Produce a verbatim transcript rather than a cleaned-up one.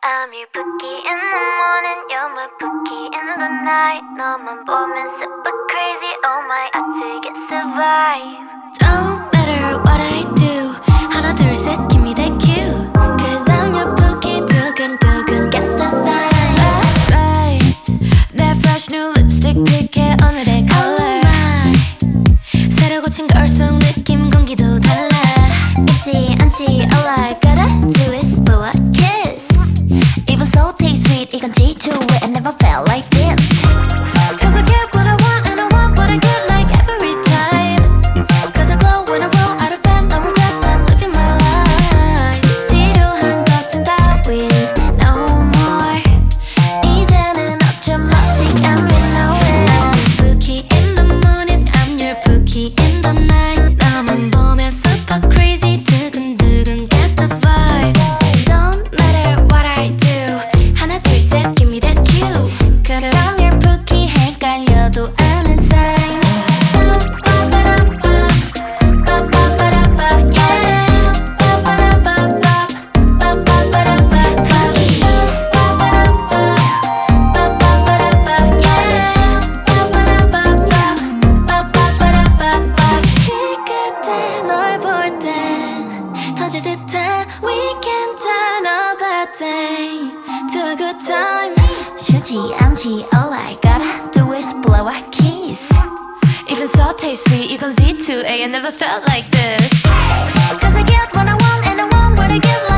I'm your bookie in the morning, you're my bookie in the night. 너만 보면 super crazy, oh my, 어떻게 survive? Don't matter what I do, 하나 둘 셋, give me that cue. Cause I'm your bookie, 두근두근 gets the sign. That's right, that fresh new lipstick 픽해 오늘의 color. Oh my, 새로 고친 걸송 느낌 공기도 달라. 잊지 않지, all I gotta do is blow a kiss. Even so taste sweet, 이건 G two it, I never felt like this. Cause I get what I want and I want what I get like every time. Cause I glow when I roll out of bed, no regrets, I'm living my life. 지루한 걱정 따윈 no more. 이제는 어쩜 없이 I'm in nowhere. I'm your bookie in the morning, I'm your bookie in the night. 너만 보면 super crazy, 두근두근 gets the vibe. Don't matter what I do, 하나 둘 셋, give me that cue. Cause I'm your bookie, 헷갈려도 아는 sign. 그때 널 볼 땐 터질 듯해. We can turn up that day to a good time. 싫지 않지, all I gotta do is blow a kiss. Even so taste sweet, you can Z two A, I never felt like this. Cause I get what I want and I want what I get like